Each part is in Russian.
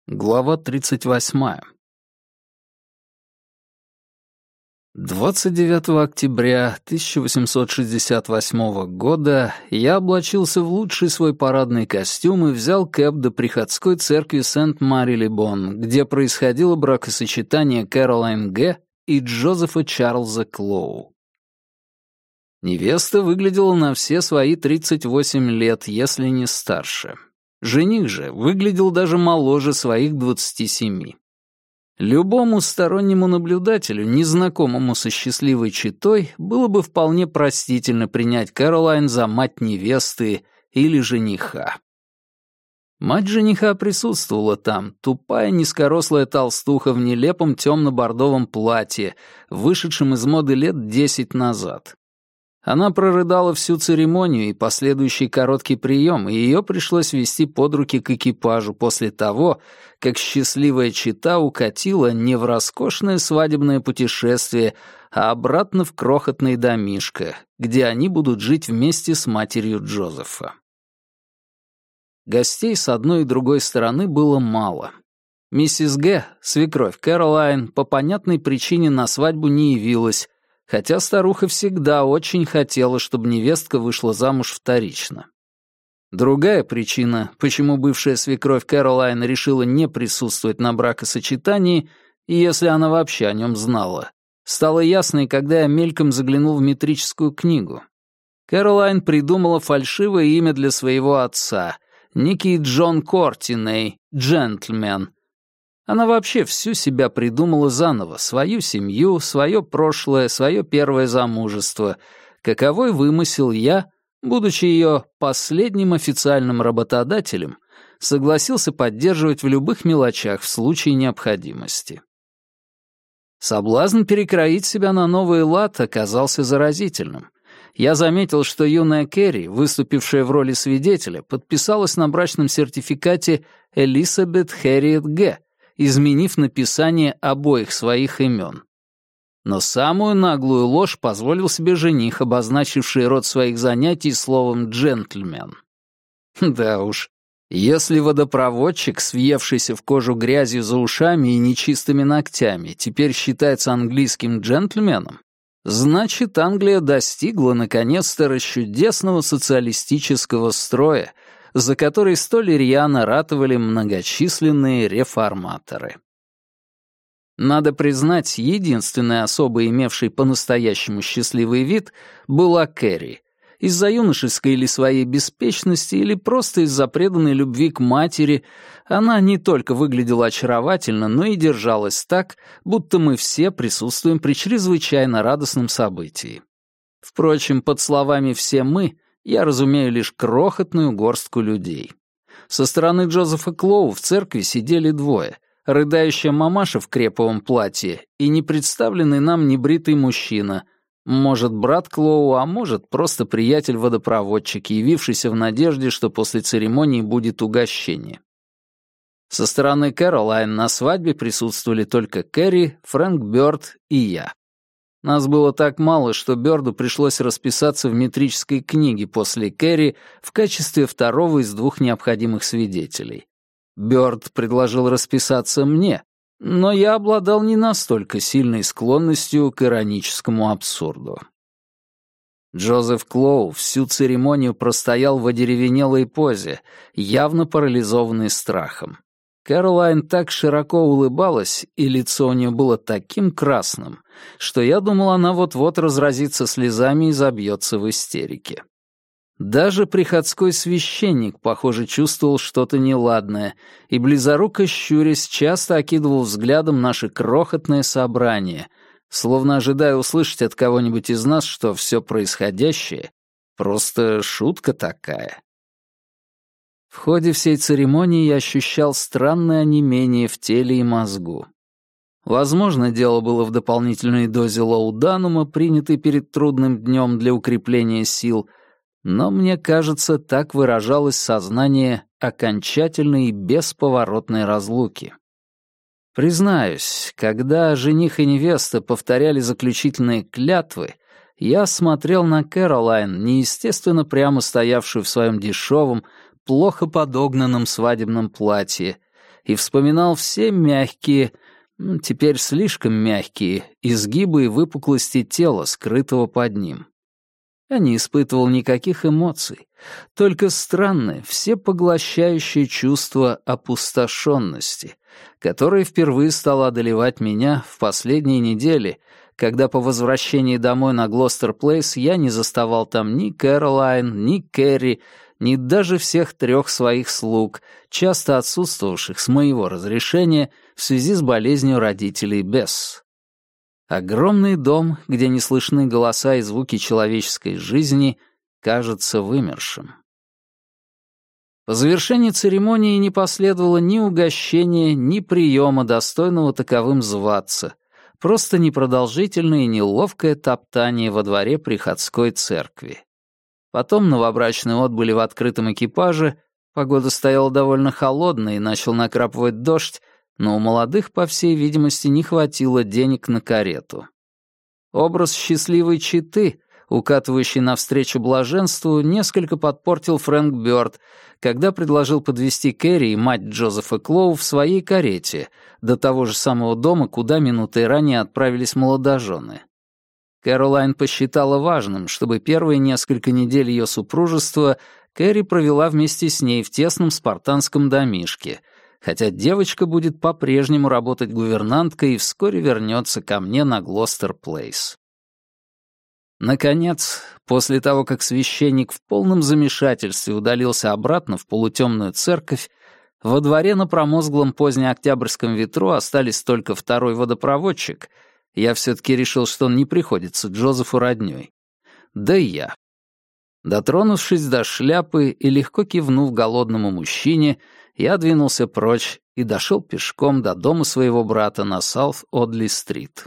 Глава 38. 29 октября 1868 года я облачился в лучший свой парадный костюм и взял кэб до приходской церкви Сент-Мари-Ле-Бон, где происходило бракосочетание Кэролайн Г. и Джозефа Чарльза Клоу. Невеста выглядела на все свои 38 лет, если не старше. Жених же выглядел даже моложе своих 27. Любому стороннему наблюдателю, незнакомому со счастливой четой, было бы вполне простительно принять Кэролайн за мать невесты или жениха. Мать жениха присутствовала там, тупая низкорослая толстуха в нелепом темно-бордовом платье, вышедшем из моды лет 10 назад. Она прорыдала всю церемонию и последующий короткий прием, и ее пришлось вести под руки к экипажу после того, как счастливая чета укатила не в роскошное свадебное путешествие, а обратно в крохотный домишко, где они будут жить вместе с матерью Джозефа. Гостей с одной и другой стороны было мало. Миссис Г., свекровь Кэролайн, по понятной причине на свадьбу не явилась, хотя старуха всегда очень хотела, чтобы невестка вышла замуж вторично. Другая причина, почему бывшая свекровь Кэролайн решила не присутствовать на бракосочетании, и если она вообще о нем знала, стала ясной, когда я мельком заглянул в метрическую книгу. Кэролайн придумала фальшивое имя для своего отца — некий Джон Кортиней, джентльмен. Она вообще всю себя придумала заново, свою семью, свое прошлое, свое первое замужество, каковой вымысел я, будучи ее последним официальным работодателем, согласился поддерживать в любых мелочах в случае необходимости. Соблазн перекроить себя на новый лад оказался заразительным. Я заметил, что юная Кэрри, выступившая в роли свидетеля, подписалась на брачном сертификате Элизабет Хэрриет Г., изменив написание обоих своих имен. Но самую наглую ложь позволил себе жених, обозначивший род своих занятий словом «джентльмен». Да уж, если водопроводчик, съевшийся в кожу грязью за ушами и нечистыми ногтями, теперь считается английским джентльменом, значит, Англия достигла наконец-то расчудесного социалистического строя, за который столь рьяно ратовали многочисленные реформаторы. Надо признать, единственной особой, имевшей по-настоящему счастливый вид, была Кэрри. Из-за юношеской или своей беспечности, или просто из-за преданной любви к матери, она не только выглядела очаровательно, но и держалась так, будто мы все присутствуем при чрезвычайно радостном событии. Впрочем, под словами «все мы» я разумею лишь крохотную горстку людей. Со стороны Джозефа Клоу в церкви сидели двое — рыдающая мамаша в креповом платье и непредставленный нам небритый мужчина, может, брат Клоу, а может, просто приятель-водопроводчик, явившийся в надежде, что после церемонии будет угощение. Со стороны Кэролайн на свадьбе присутствовали только Кэрри, Фрэнк Бёрд и я. Нас было так мало, что Бёрду пришлось расписаться в метрической книге после Кэрри в качестве второго из двух необходимых свидетелей. Бёрд предложил расписаться мне, но я обладал не настолько сильной склонностью к ироническому абсурду. Джозеф Клоу всю церемонию простоял в одеревенелой позе, явно парализованный страхом. Кэролайн так широко улыбалась, и лицо у нее было таким красным, что я думал, она вот-вот разразится слезами и забьется в истерике. Даже приходской священник, похоже, чувствовал что-то неладное, и близоруко щурясь часто окидывал взглядом наше крохотное собрание, словно ожидая услышать от кого-нибудь из нас, что все происходящее — просто шутка такая. В ходе всей церемонии я ощущал странное онемение в теле и мозгу. Возможно, дело было в дополнительной дозе лауданума, принятой перед трудным днем для укрепления сил, но, мне кажется, так выражалось сознание окончательной и бесповоротной разлуки. Признаюсь, когда жених и невеста повторяли заключительные клятвы, я смотрел на Кэролайн, неестественно прямо стоявшую в своем дешевом, плохо подогнанном свадебном платье, и вспоминал все мягкие, теперь слишком мягкие, изгибы и выпуклости тела, скрытого под ним. Я не испытывал никаких эмоций, только странное, всепоглощающее чувство опустошенности, которое впервые стало одолевать меня в последние недели, когда по возвращении домой на Глостер-Плейс я не заставал там ни Кэролайн, ни Кэрри, ни даже всех 3 своих слуг, часто отсутствовавших с моего разрешения в связи с болезнью родителей Бесс. Огромный дом, где не слышны голоса и звуки человеческой жизни, кажется вымершим. По завершении церемонии не последовало ни угощения, ни приема, достойного таковым зваться, просто непродолжительное и неловкое топтание во дворе приходской церкви. Потом новобрачные отбыли в открытом экипаже, погода стояла довольно холодная и начал накрапывать дождь, но у молодых, по всей видимости, не хватило денег на карету. Образ счастливой четы, укатывающей навстречу блаженству, несколько подпортил Фрэнк Бёрд, когда предложил подвезти Кэрри и мать Джозефа Клоу в своей карете до того же самого дома, куда минутой ранее отправились молодожены. Кэролайн посчитала важным, чтобы первые несколько недель ее супружества Кэрри провела вместе с ней в тесном спартанском домишке, хотя девочка будет по-прежнему работать гувернанткой и вскоре вернется ко мне на Глостер-Плейс. Наконец, после того, как священник в полном замешательстве удалился обратно в полутемную церковь, во дворе на промозглом позднеоктябрьском ветру остались только второй водопроводчик. Я все-таки решил, что он не приходится Джозефу роднёй. Да и я. Дотронувшись до шляпы и легко кивнув голодному мужчине, я двинулся прочь и дошел пешком до дома своего брата на Саут-Одли-стрит.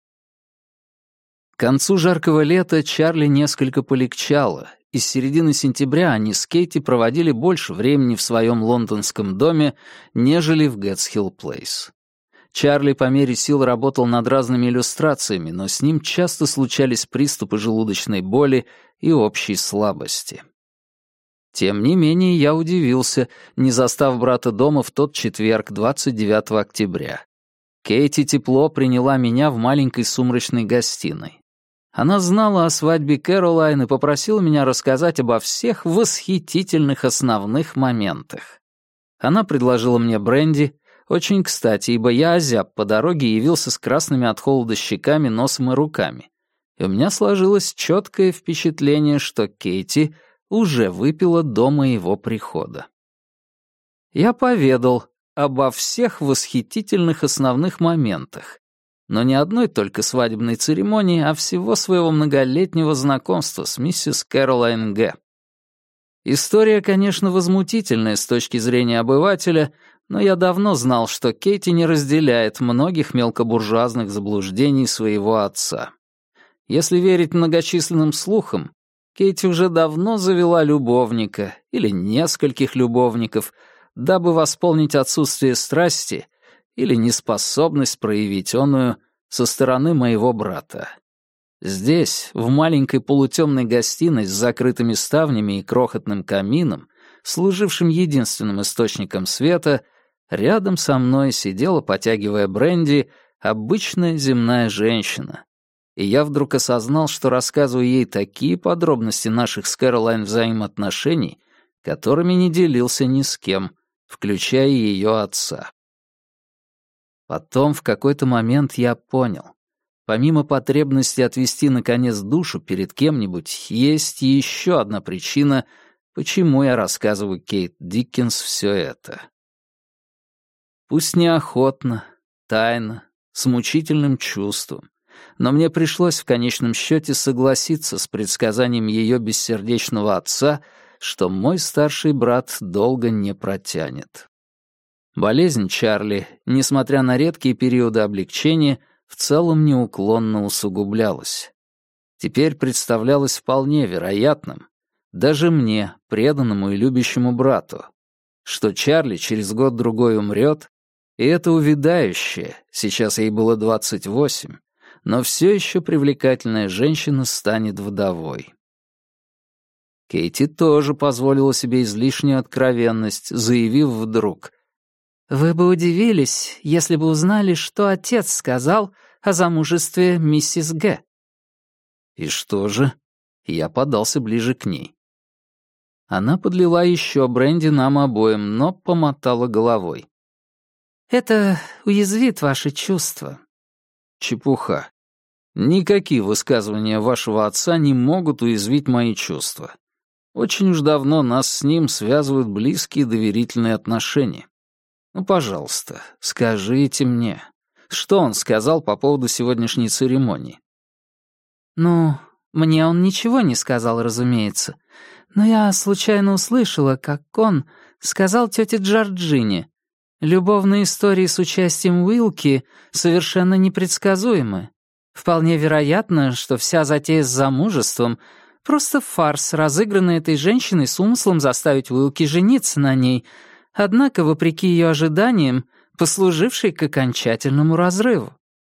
К концу жаркого лета Чарли несколько полегчало, и с середины сентября они с Кейти проводили больше времени в своем лондонском доме, нежели в Гэтсхилл-Плейс. Чарли по мере сил работал над разными иллюстрациями, но с ним часто случались приступы желудочной боли и общей слабости. Тем не менее, я удивился, не застав брата дома в тот четверг, 29 октября. Кейти тепло приняла меня в маленькой сумрачной гостиной. Она знала о свадьбе Кэролайн и попросила меня рассказать обо всех восхитительных основных моментах. Она предложила мне бренди, очень кстати, ибо я озяб по дороге и явился с красными от холода щеками, носом и руками. И у меня сложилось четкое впечатление, что Кейти уже выпила до моего прихода. Я поведал обо всех восхитительных основных моментах, но не одной только свадебной церемонии, а всего своего многолетнего знакомства с миссис Кэролайн Г. История, конечно, возмутительная с точки зрения обывателя, но я давно знал, что Кейти не разделяет многих мелкобуржуазных заблуждений своего отца. Если верить многочисленным слухам, Кейти уже давно завела любовника или нескольких любовников, дабы восполнить отсутствие страсти или неспособность проявить оную со стороны моего брата. Здесь, в маленькой полутемной гостиной с закрытыми ставнями и крохотным камином, служившим единственным источником света, рядом со мной сидела, потягивая бренди, обычная земная женщина. И я вдруг осознал, что рассказываю ей такие подробности наших с Кэролайн взаимоотношений, которыми не делился ни с кем, включая ее отца. Потом в какой-то момент я понял. Помимо потребности отвести, наконец, душу перед кем-нибудь, есть еще одна причина, почему я рассказываю Кейт Диккенс все это. Пусть неохотно, тайно, с мучительным чувством, но мне пришлось в конечном счете согласиться с предсказанием ее бессердечного отца, что мой старший брат долго не протянет. Болезнь Чарли, несмотря на редкие периоды облегчения, в целом неуклонно усугублялась. Теперь представлялось вполне вероятным, даже мне, преданному и любящему брату, что Чарли через год-другой умрет, и эта увядающая, сейчас ей было 28, но все еще привлекательная женщина станет вдовой. Кейти тоже позволила себе излишнюю откровенность, заявив вдруг: Вы бы удивились, если бы узнали, что отец сказал о замужестве миссис Г. И что же? Я подался ближе к ней. Она подлила еще бренди нам обоим, но помотала головой. Это уязвит ваши чувства. Чепуха. Никакие высказывания вашего отца не могут уязвить мои чувства. Очень уж давно нас с ним связывают близкие доверительные отношения. Ну, пожалуйста, скажите мне, что он сказал по поводу сегодняшней церемонии? Ну, мне он ничего не сказал, разумеется. Но я случайно услышала, как он сказал тете Джорджине. Любовные истории с участием Уилки совершенно непредсказуемы. Вполне вероятно, что вся затея с замужеством — просто фарс, разыгранный этой женщиной с умыслом заставить Уилки жениться на ней, однако, вопреки ее ожиданиям, послуживший к окончательному разрыву.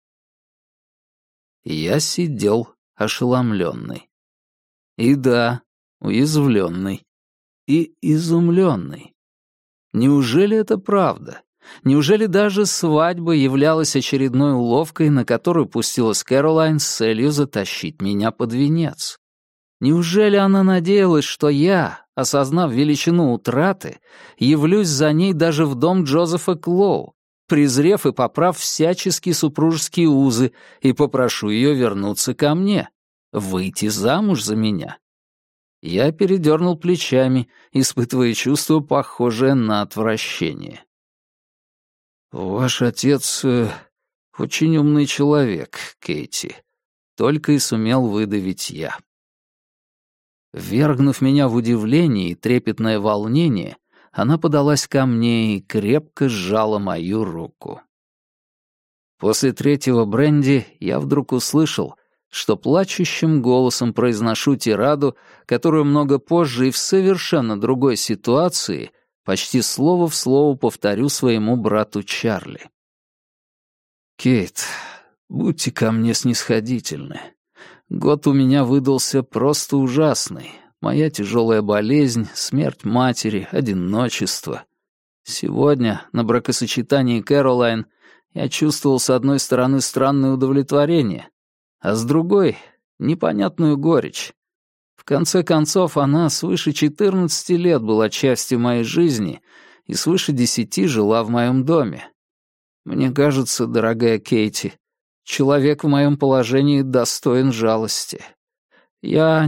Я сидел ошеломленный. И да, уязвленный. И изумленный. Неужели это правда? Неужели даже свадьба являлась очередной уловкой, на которую пустилась Кэролайн с целью затащить меня под венец? Неужели она надеялась, что я, осознав величину утраты, явлюсь за ней даже в дом Джозефа Клоу, презрев и поправ всяческие супружеские узы, и попрошу ее вернуться ко мне, выйти замуж за меня? Я передернул плечами, испытывая чувство, похожее на отвращение. «Ваш отец очень умный человек, Кейти», — только и сумел выдавить я. Ввергнув меня в удивление и трепетное волнение, она подалась ко мне и крепко сжала мою руку. После третьего бренди я вдруг услышал, что плачущим голосом произношу тираду, которую много позже и в совершенно другой ситуации почти слово в слово повторю своему брату Чарли. «Кейт, будьте ко мне снисходительны. Год у меня выдался просто ужасный. Моя тяжелая болезнь, смерть матери, одиночество. Сегодня, на бракосочетании Кэролайн, я чувствовал с одной стороны странное удовлетворение, а с другой — непонятную горечь. В конце концов, она свыше 14 лет была частью моей жизни и свыше 10 жила в моем доме. Мне кажется, дорогая Кейти, человек в моем положении достоин жалости. Я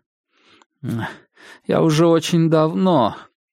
уже очень давно...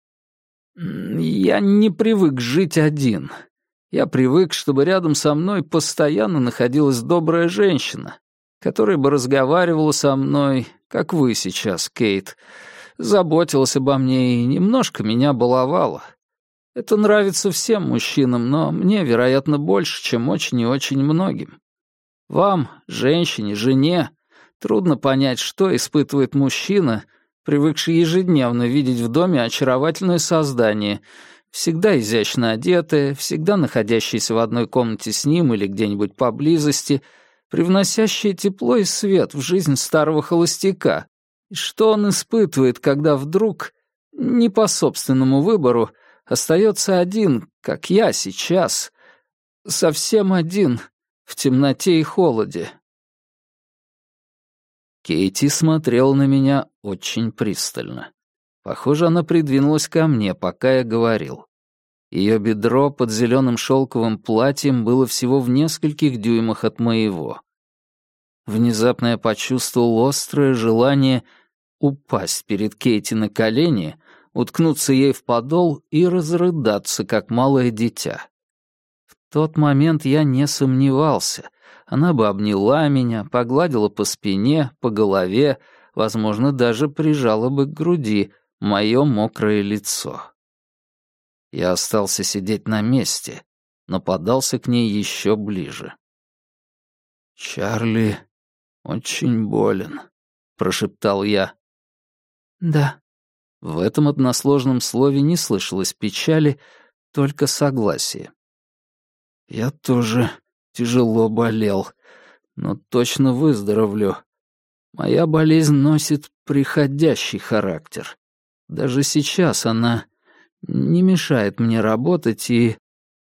Я не привык жить один. Я привык, чтобы рядом со мной постоянно находилась добрая женщина, которая бы разговаривала со мной, как вы сейчас, Кейт, заботилась обо мне и немножко меня баловала. Это нравится всем мужчинам, но мне, вероятно, больше, чем очень и очень многим. Вам, женщине, жене, трудно понять, что испытывает мужчина, привыкший ежедневно видеть в доме очаровательное создание, всегда изящно одетое, всегда находящееся в одной комнате с ним или где-нибудь поблизости, привносящее тепло и свет в жизнь старого холостяка. И что он испытывает, когда вдруг, не по собственному выбору, остается один, как я сейчас, совсем один, в темноте и холоде. Кейти смотрела на меня очень пристально. Похоже, она придвинулась ко мне, пока я говорил. Ее бедро под зеленым шелковым платьем было всего в нескольких дюймах от моего. Внезапно я почувствовал острое желание упасть перед Кейти на колени, уткнуться ей в подол и разрыдаться, как малое дитя. В тот момент я не сомневался. Она бы обняла меня, погладила по спине, по голове, возможно, даже прижала бы к груди мое мокрое лицо. Я остался сидеть на месте, но подался к ней еще ближе. «Чарли очень болен», — прошептал я. «Да». В этом односложном слове не слышалось печали, только согласие. «Я тоже тяжело болел, но точно выздоровлю. Моя болезнь носит приходящий характер. Даже сейчас она не мешает мне работать и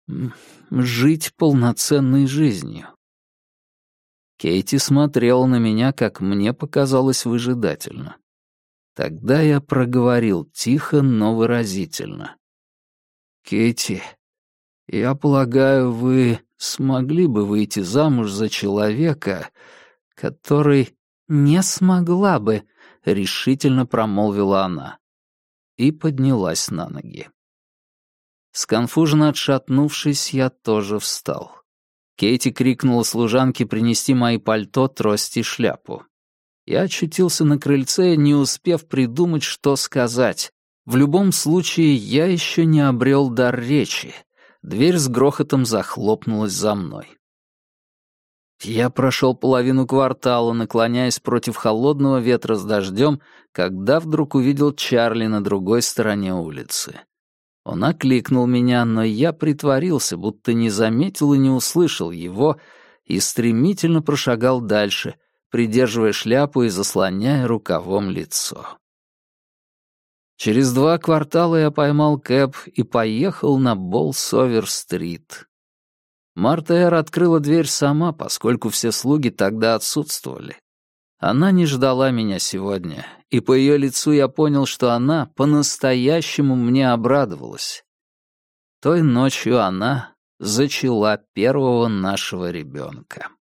жить полноценной жизнью. Кейти смотрела на меня, как мне показалось, выжидательно. Тогда я проговорил тихо, но выразительно. «Кейти, я полагаю, вы смогли бы выйти замуж за человека, который...» «Не смогла бы», — решительно промолвила она. И поднялась на ноги. Сконфуженно отшатнувшись, я тоже встал. Кейти крикнула служанке принести мои пальто, трость и шляпу. Я очутился на крыльце, не успев придумать, что сказать. В любом случае, я еще не обрел дар речи. Дверь с грохотом захлопнулась за мной. Я прошел половину квартала, наклоняясь против холодного ветра с дождем, когда вдруг увидел Чарли на другой стороне улицы. Он окликнул меня, но я притворился, будто не заметил и не услышал его, и стремительно прошагал дальше, придерживая шляпу и заслоняя рукавом лицо. Через 2 квартала я поймал кэб и поехал на Болсовер-стрит. Марта Эр открыла дверь сама, поскольку все слуги тогда отсутствовали. Она не ждала меня сегодня, и по ее лицу я понял, что она по-настоящему мне обрадовалась. Той ночью она зачала первого нашего ребенка.